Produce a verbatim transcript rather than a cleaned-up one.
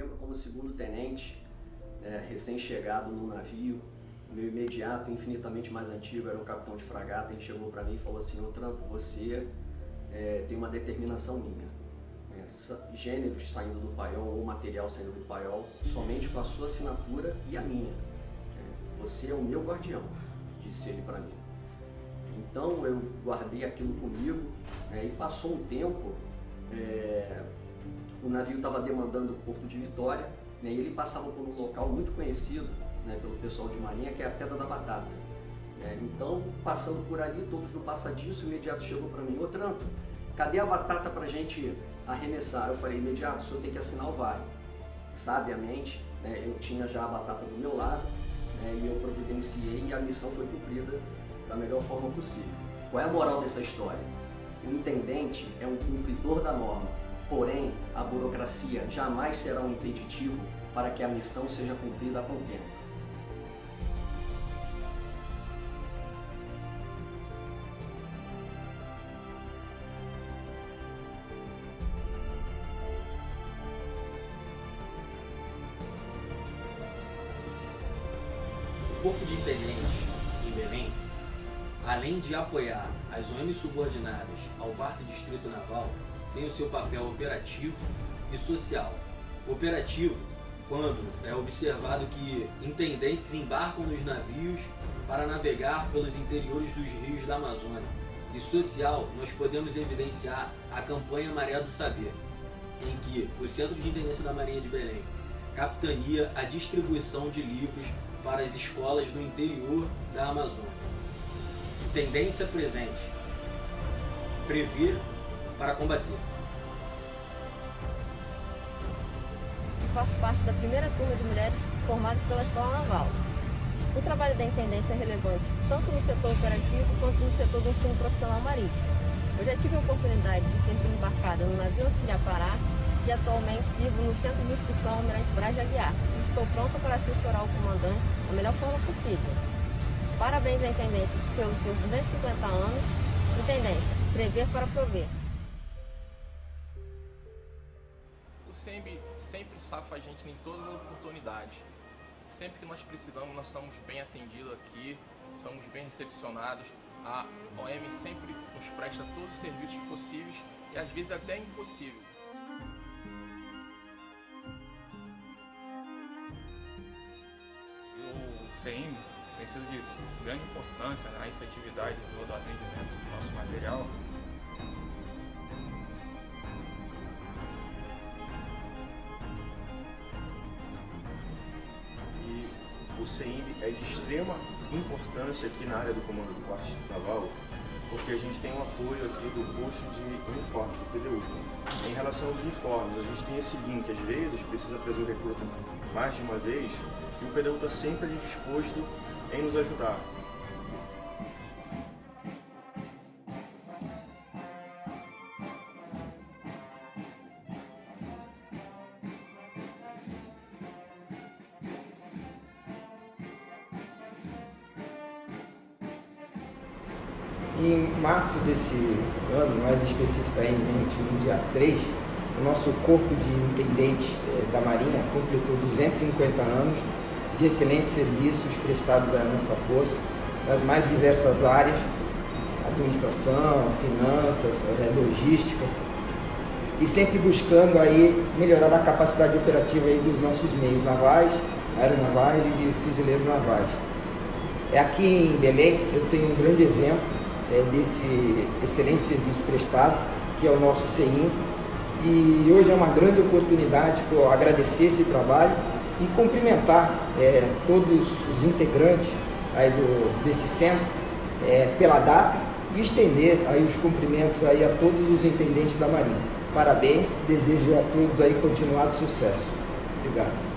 lembro como segundo tenente, é, recém-chegado no navio, o meu imediato, infinitamente mais antigo, era o capitão de fragata. Ele chegou para mim e falou assim: Otranto, você é, tem uma determinação minha. É, gêneros saindo do paiol ou material saindo do paiol, somente com a sua assinatura e a minha. É, você é o meu guardião, disse ele para mim. Então eu guardei aquilo comigo, é, e passou um tempo, é, o navio estava demandando o Porto de Vitória, né, e ele passava por um local muito conhecido, né, pelo pessoal de marinha, que é a Pedra da Batata. É, então, passando por ali, todos no passadiço, o imediato chegou para mim: Otranto, cadê a batata para a gente arremessar? Eu falei: imediato, o senhor tem que assinar o vale. Sabiamente, né, eu tinha já a batata do meu lado, né, e eu providenciei, e a missão foi cumprida da melhor forma possível. Qual é a moral dessa história? O intendente é um cumpridor da norma, porém a burocracia jamais será um impeditivo para que a missão seja cumprida a contento. O Corpo de Intendentes em Belém, além de apoiar as O Ms subordinadas ao quarto Distrito Naval, tem o seu papel operativo e social. Operativo, quando é observado que intendentes embarcam nos navios para navegar pelos interiores dos rios da Amazônia. E social, nós podemos evidenciar a campanha Maré do Saber, em que o Centro de Intendência da Marinha de Belém capitania a distribuição de livros para as escolas do interior da Amazônia. Tendência presente: prever para combater. Faço parte da primeira turma de mulheres formadas pela Escola Naval. O trabalho da intendência é relevante tanto no setor operativo quanto no setor do ensino profissional marítimo. Eu já tive a oportunidade de ser embarcada no navio Auxiliar Pará e atualmente sirvo no Centro de Instrução Almirante Braz de Aguiar. Estou pronta para assessorar o comandante da melhor forma possível. Parabéns à intendência pelos seus duzentos e cinquenta anos. Intendência, prever para prover. O C E M sempre safa a gente em todas as oportunidades. Sempre que nós precisamos, nós somos bem atendidos aqui, somos bem recepcionados. A O M sempre nos presta todos os serviços possíveis e às vezes até impossível. O C E M tem sido de grande importância na efetividade do, do atendimento do nosso material. O C E M é de extrema importância aqui na área do comando do quarto Distrito Naval, porque a gente tem o apoio aqui do posto de uniformes, do P D U. Em relação aos uniformes, a gente tem esse link, às vezes precisa fazer o recruto mais de uma vez, e o P D U está sempre ali disposto em nos ajudar. Em março desse ano, mais especificamente no dia três, o nosso corpo de intendentes da Marinha completou duzentos e cinquenta anos de excelentes serviços prestados à nossa força, nas mais diversas áreas: administração, finanças, logística, e sempre buscando aí melhorar a capacidade operativa aí dos nossos meios navais, aeronavais e de fuzileiros navais. É aqui em Belém eu tenho um grande exemplo É, desse excelente serviço prestado, que é o nosso C E M, e hoje é uma grande oportunidade para agradecer esse trabalho e cumprimentar é, todos os integrantes aí do, desse centro é, pela data e estender aí os cumprimentos aí a todos os intendentes da Marinha. Parabéns, desejo a todos aí continuado sucesso. Obrigado.